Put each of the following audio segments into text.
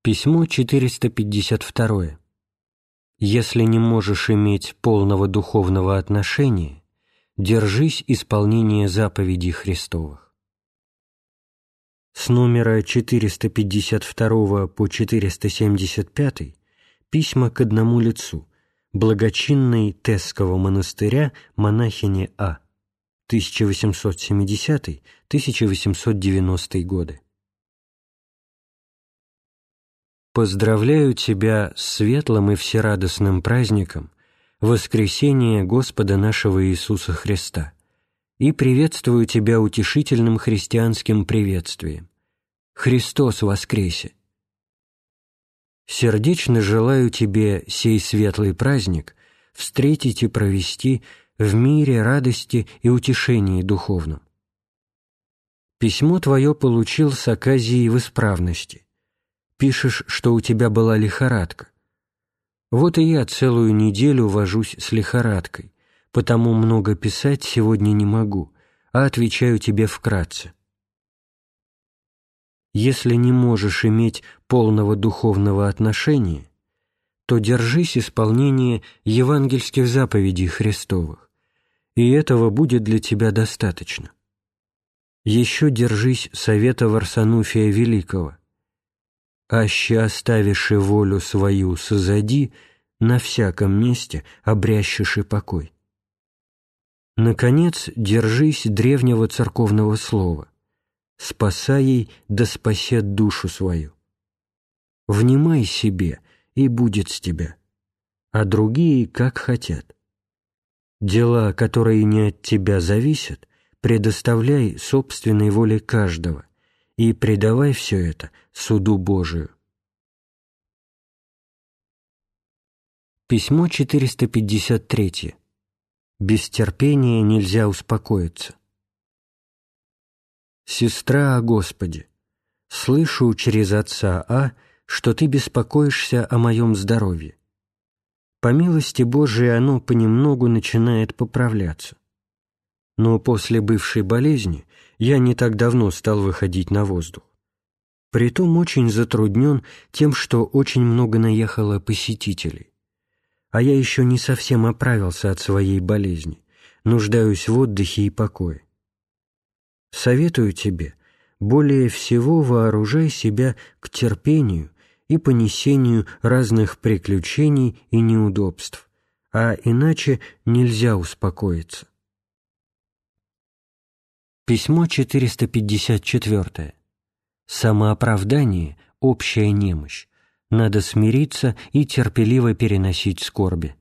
Письмо 452. Если не можешь иметь полного духовного отношения, держись исполнения заповедей Христовых. С номера 452 по 475 письма к одному лицу, благочинной Тесского монастыря монахине А. 1870-1890 годы. Поздравляю тебя с светлым и всерадостным праздником воскресения Господа нашего Иисуса Христа и приветствую тебя утешительным христианским приветствием. Христос воскресе! Сердечно желаю тебе сей светлый праздник встретить и провести в мире, радости и утешении духовном. Письмо твое получил с оказией в исправности. Пишешь, что у тебя была лихорадка. Вот и я целую неделю вожусь с лихорадкой, потому много писать сегодня не могу, а отвечаю тебе вкратце. Если не можешь иметь полного духовного отношения, то держись исполнения евангельских заповедей Христовых, и этого будет для тебя достаточно. Еще держись совета Варсануфия Великого. «Аще оставиши волю свою созади, на всяком месте обрящешь и покой». Наконец, держись древнего церковного слова: «Спасай ей, да спасет душу свою». Внимай себе, и будет с тебя, а другие как хотят. Дела, которые не от тебя зависят, предоставляй собственной воле каждого и предавай все это суду Божию. Письмо 453. Без терпения нельзя успокоиться. Сестра о Господе, слышу через отца А, что ты беспокоишься о моем здоровье. По милости Божией оно понемногу начинает поправляться. Но после бывшей болезни я не так давно стал выходить на воздух. Притом очень затруднен тем, что очень много наехало посетителей. А я еще не совсем оправился от своей болезни, нуждаюсь в отдыхе и покое. Советую тебе, более всего вооружай себя к терпению и понесению разных приключений и неудобств, а иначе нельзя успокоиться. Письмо 454. Самооправдание – общая немощь. Надо смириться и терпеливо переносить скорби.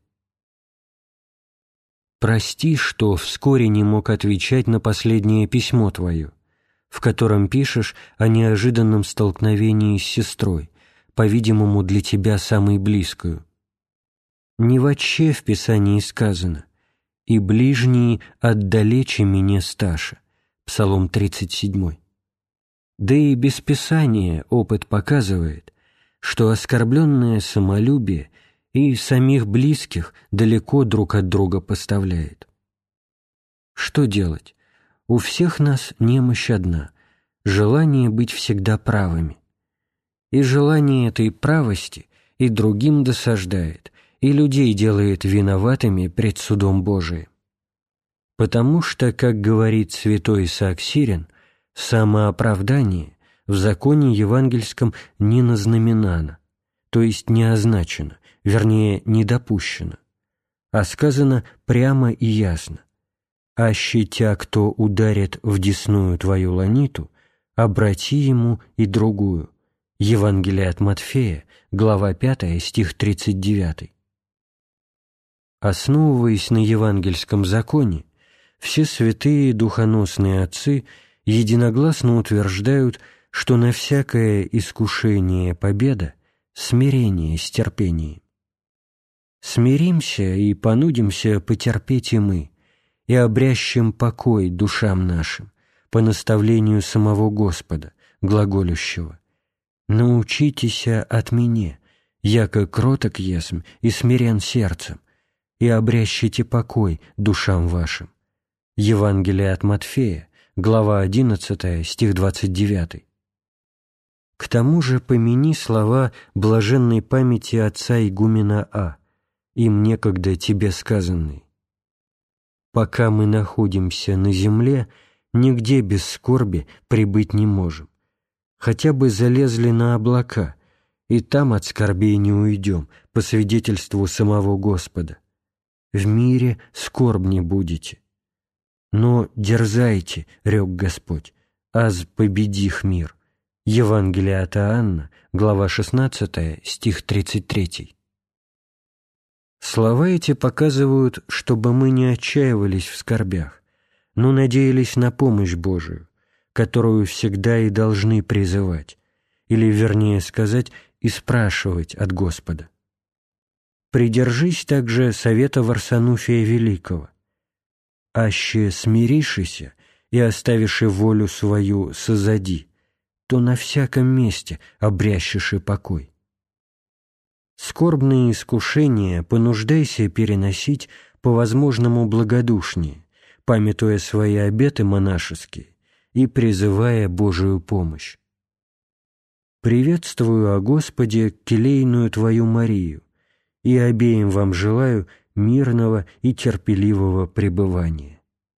Прости, что вскоре не мог отвечать на последнее письмо твое, в котором пишешь о неожиданном столкновении с сестрой, по-видимому, для тебя самой близкою. Не вотще в Писании сказано: «И ближние отдалече меня сташа» Псалом 37. Да и без Писания опыт показывает, что оскорбленное самолюбие и самих близких далеко друг от друга поставляет. Что делать? У всех нас немощь одна — желание быть всегда правыми. И желание этой правости и другим досаждает, и людей делает виноватыми пред судом Божиим. Потому что, как говорит святой Исаак Сирин, самооправдание в законе евангельском не назнаменано, то есть не означено, вернее, не допущено, а сказано прямо и ясно: «Аще тя, кто ударит в десную твою ланиту, обрати ему и другую». Евангелие от Матфея, глава 5, стих 39. Основываясь на евангельском законе, все святые духоносные отцы единогласно утверждают, что на всякое искушение победа — смирение с терпением. Смиримся и понудимся потерпеть и мы, и обрящем покой душам нашим по наставлению самого Господа, глаголющего: «Научитеся от меня, яко кроток есмь и смирен сердцем, и обрящите покой душам вашим». Евангелие от Матфея, глава 11, стих 29. К тому же помяни слова блаженной памяти отца игумена А, им некогда тебе сказанные. Пока мы находимся на земле, нигде без скорби пребыть не можем. Хотя бы залезли на облака, и там от скорбей не уйдем, по свидетельству самого Господа. В мире скорбни будете. Но дерзайте, рек Господь, аз победих мир. Евангелие от Иоанна, глава 16, стих 33. Слова эти показывают, чтобы мы не отчаивались в скорбях, но надеялись на помощь Божию, которую всегда и должны призывать, или, вернее сказать, и спрашивать от Господа. Придержись также совета Варсануфия Великого. «Аще смиришися и оставиши волю свою созади, то на всяком месте обрящешь и покой. Скорбные искушения понуждайся переносить по возможному благодушнее, памятуя свои обеты монашеские и призывая Божию помощь. Приветствую о Господе келейную твою Марию, и обеим вам желаю мирного и терпеливого пребывания».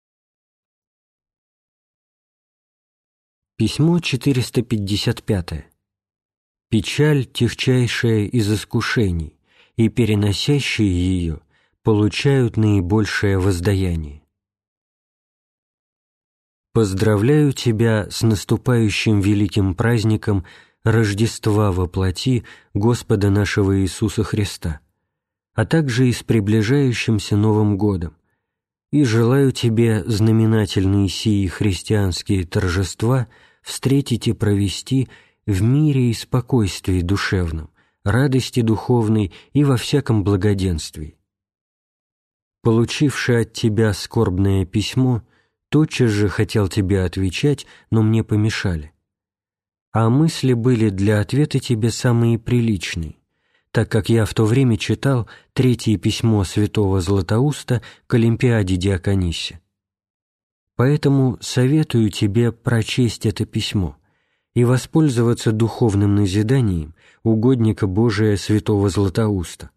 Письмо 455. Печаль, тягчайшая из искушений, и переносящие ее получают наибольшее воздаяние. Поздравляю тебя с наступающим великим праздником Рождества во плоти Господа нашего Иисуса Христа, а также и с приближающимся Новым годом, и желаю тебе знаменательные сии христианские торжества встретить и провести в мире и спокойствии душевном, радости духовной и во всяком благоденствии. Получивши от тебя скорбное письмо, тотчас же хотел тебе отвечать, но мне помешали. А мысли были для ответа тебе самые приличные, так как я в то время читал третье письмо святого Златоуста к Олимпиаде Диаконисе. Поэтому советую тебе прочесть это письмо и воспользоваться духовным назиданием угодника Божия святого Златоуста.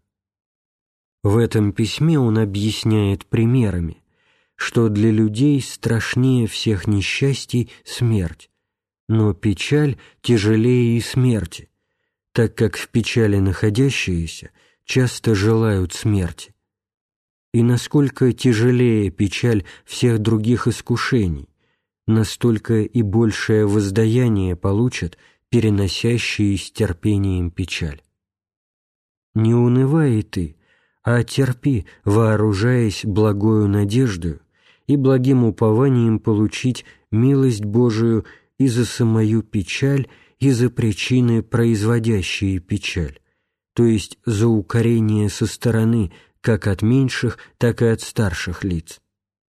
В этом письме он объясняет примерами, что для людей страшнее всех несчастий смерть, но печаль тяжелее и смерти, так как в печали находящиеся часто желают смерти. И насколько тяжелее печаль всех других искушений, настолько и большее воздаяние получат переносящие с терпением печаль. Не унывай и ты, а терпи, вооружаясь благою надеждою и благим упованием получить милость Божию и за самую печаль, и за причины, производящие печаль, то есть за укорение со стороны как от меньших, так и от старших лиц.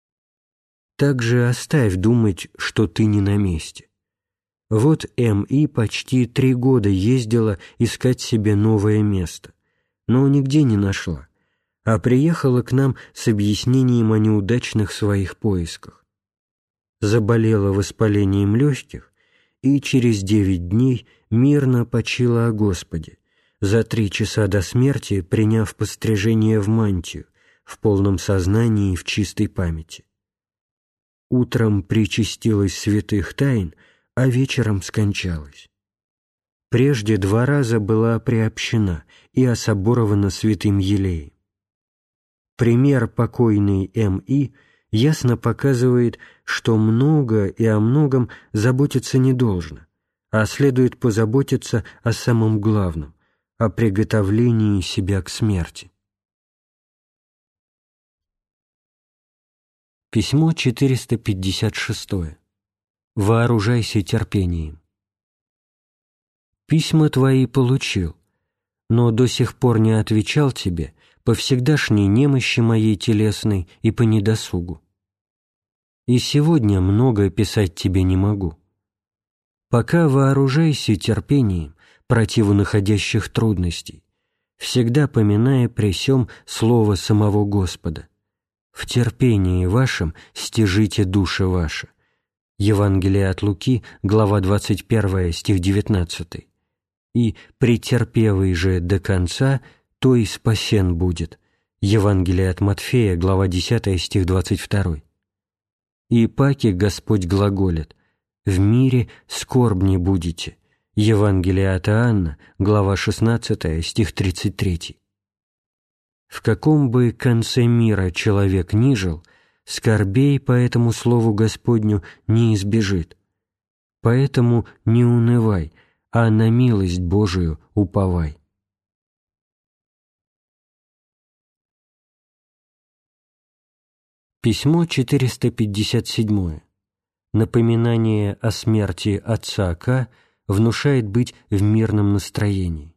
Также оставь думать, что ты не на месте. Вот М.И. почти 3 года ездила искать себе новое место, но нигде не нашла, а приехала к нам с объяснением о неудачных своих поисках. Заболела воспалением легких, и через 9 дней мирно почила о Господе, за 3 часа до смерти приняв пострижение в мантию, в полном сознании и в чистой памяти. Утром причастилась святых тайн, а вечером скончалась. Прежде 2 раза была приобщена и особорована святым Елеем. Пример покойной М.И. ясно показывает, что много и о многом заботиться не должно, а следует позаботиться о самом главном, о приготовлении себя к смерти. Письмо 456. Вооружайся терпением. Письма твои получил, но до сих пор не отвечал тебе по всегдашней немощи моей телесной и по недосугу. И сегодня много писать тебе не могу. Пока вооружайся терпением противу находящих трудностей, всегда поминая при сем слово самого Господа. В терпении вашем стяжите души ваши. Евангелие от Луки, глава 21, стих 19. и претерпевый же до конца, то и спасен будет. Евангелие от Матфея, глава 10, стих 22. И паки Господь глаголит: «В мире скорбни будете». Евангелие от Иоанна, глава 16, стих 33. В каком бы конце мира человек ни жил, скорбей по этому слову Господню не избежит. Поэтому не унывай, а на милость Божию уповай. Письмо 457. Напоминание о смерти отца К. внушает быть в мирном настроении.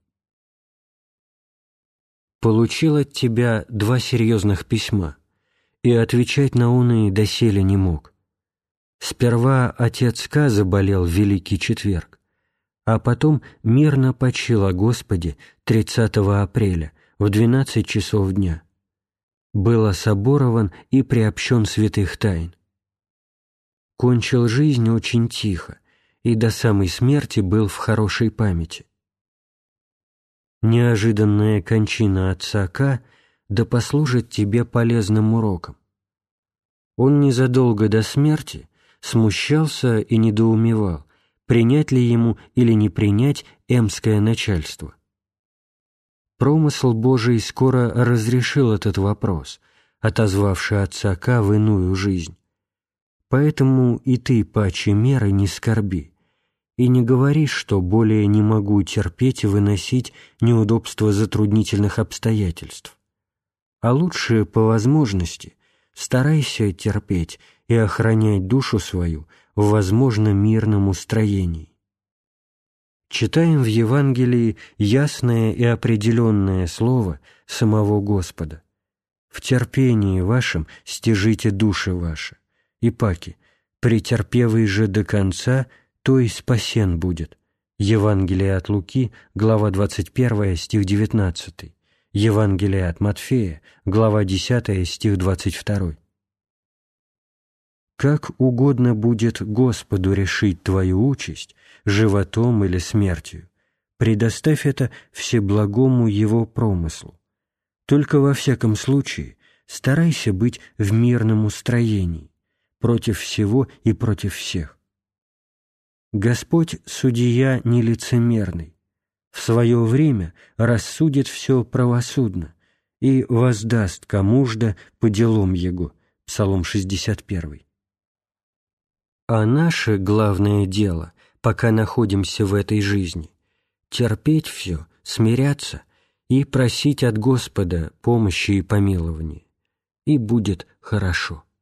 Получил от тебя 2 серьезных письма, и отвечать на оные доселе не мог. Сперва отец К. заболел в Великий Четверг, а потом мирно почил о Господе 30 апреля в 12 часов дня. Был особорован и приобщен святых тайн. Кончил жизнь очень тихо, и до самой смерти был в хорошей памяти. Неожиданная кончина отца К. да послужит тебе полезным уроком. Он незадолго до смерти смущался и недоумевал, принять ли ему или не принять эмское начальство. Промысл Божий скоро разрешил этот вопрос, отозвавший отца К. в иную жизнь. Поэтому и ты паче меры не скорби, и не говори, что более не могу терпеть и выносить неудобства затруднительных обстоятельств. А лучше, по возможности, старайся терпеть и охранять душу свою в возможно мирном устроении. Читаем в Евангелии ясное и определенное слово самого Господа: «В терпении вашем стяжите души ваши, и паки, претерпевый же до конца, то и спасен будет». Евангелие от Луки, глава 21, стих 19. Евангелие от Матфея, глава 10, стих 22. Как угодно будет Господу решить твою участь, животом или смертью, предоставь это всеблагому Его промыслу. Только во всяком случае старайся быть в мирном устроении, против всего и против всех. Господь – судья нелицемерный, в свое время рассудит все правосудно и воздаст кому-жда по делам Его. Псалом 61. А наше главное дело, пока находимся в этой жизни, терпеть все, смиряться и просить от Господа помощи и помилования, и будет хорошо.